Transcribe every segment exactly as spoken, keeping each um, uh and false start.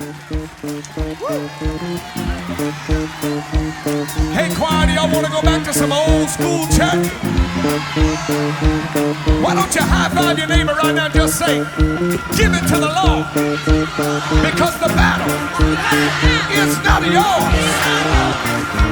Hey, choir, y'all want to go back to some old school church? Why don't you high five your neighbor right now and just say, give it to the Lord, because the battle is not yours.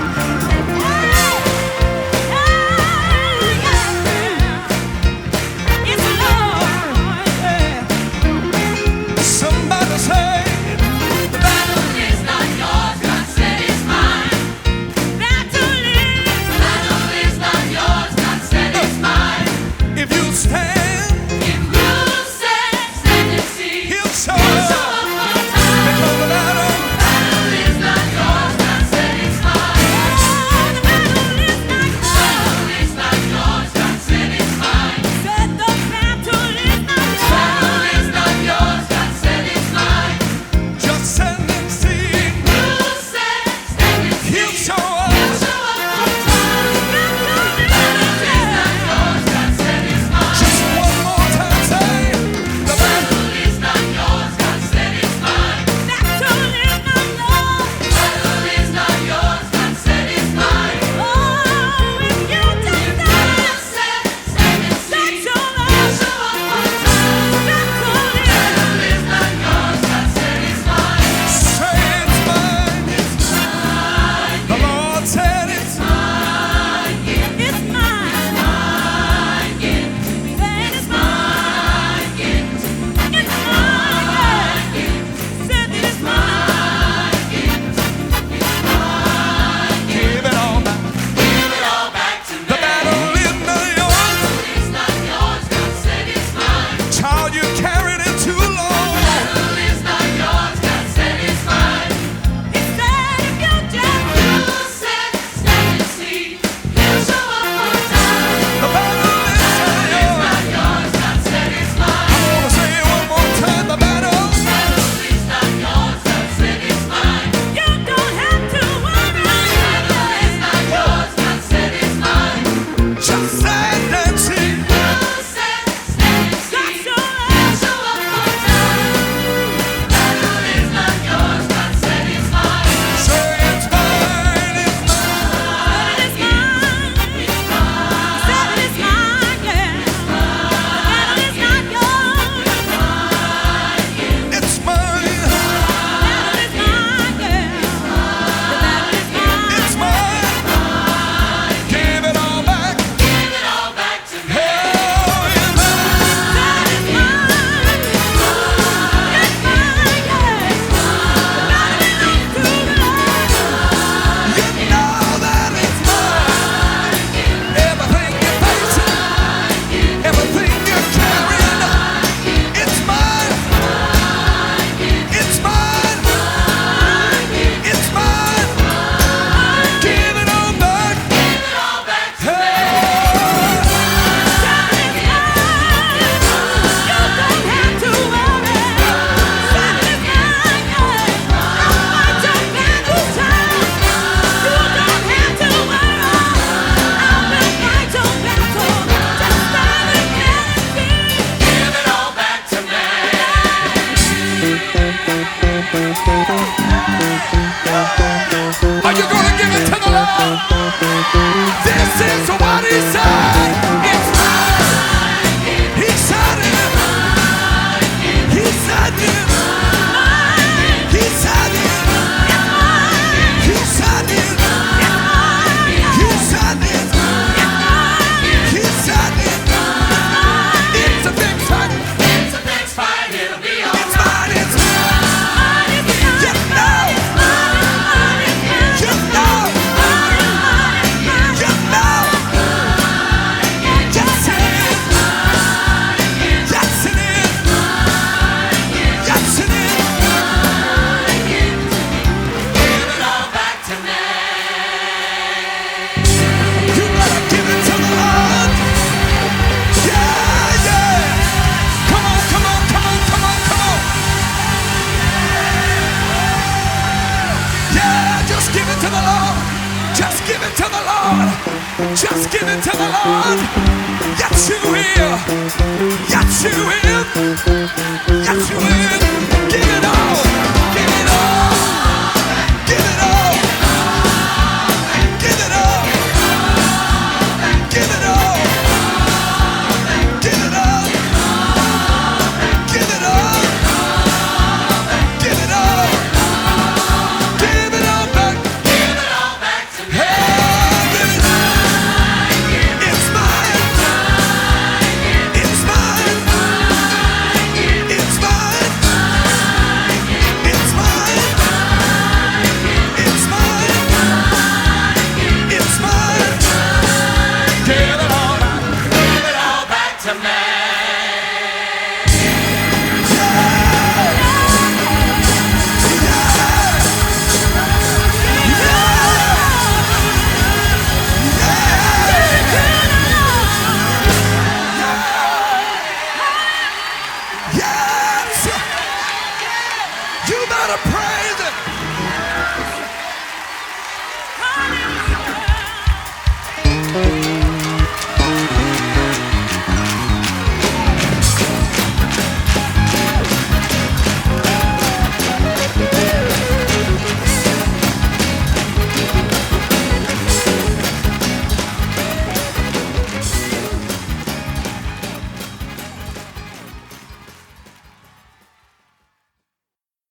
Somebody say, the battle is not yours, God said it's mine. Battle is, the battle is not yours, God said it's mine. If you stand, if you stand, stand and see, He'll show up for time. Because the battle, the battle is not yours, God said it's mine. Oh, the battle is not yours, the battle is not yours, God said it's mine. Said the battle is not yours, the battle is not yours, God said it's mine. Just stand and see, you stand, stand and see, He'll show up, He'll show up for time. The battle is not yours, God said it's mine. Just one more time, say, the battle is not yours, God said it's mine. Battle is not yours, battle is not yours, God said it's mine. Oh, if you just stand, stand and see, He'll show up for time. The battle is not yours, God said it's mine. Say it's mine, it's mine. The Lord said it's mine. It's mine, mine. Said it's mine. It's mine. Said it's mine. Give it all back. Give it all back to me. The battle is not yours. It's not yours. God said it's mine. Child, you carried it too long. The battle is not yours. God said it's mine. He said if you just you said, stand and see, He'll show up for time. The battle is not yours. God said it's mine. I wanna say it one more time. The battle, the battle is not yours. God said it's mine. You don't have to worry. The battle is not yours. God said it's mine. Just stand and see. You said, stand and see. He'll show up for time. The battle is not yours. God said it's mine. Say it's mine. It's mine. It's mine. It's mine. Said it's mine. Yeah. The battle is not yours. It's mine. The battle is mine. Yeah. The battle is mine. It's mine. Give it all back. Give it all back to me. Hell, it's mine. That is mine. It's mine. It's mine. Yeah. The battle is not too late. You know that it's mine. Everything you're facing, everything you're carrying, it's mine. It's mine. It's mine. Give it all back. Give it all back to me. That is mine. You don't have to worry. That is mine. I'll fight your battle time. You don't have to worry. I will fight your battle. Just stand and see. Give it all back to me. Are you gonna give it to the Lord? This is what He said. It's mine. He said it. He said it. He said it. He said it. He said it. He said it. It's a big fight. It's a big fight. It'll be all right. It's mine. It's mine. You know. You know. You know. Yes, it is. Yes, it is. Yes, it is. Give it all back to me. You gotta give it to the Lord. Yeah, yeah. Come on, come on, come on, come on, come on. Yeah, just give it to the Lord. Just give it to the Lord. Just give it to the Lord. Yes, you will. Yes, you will. Yes, you will. Give it all. Give it all. to pray.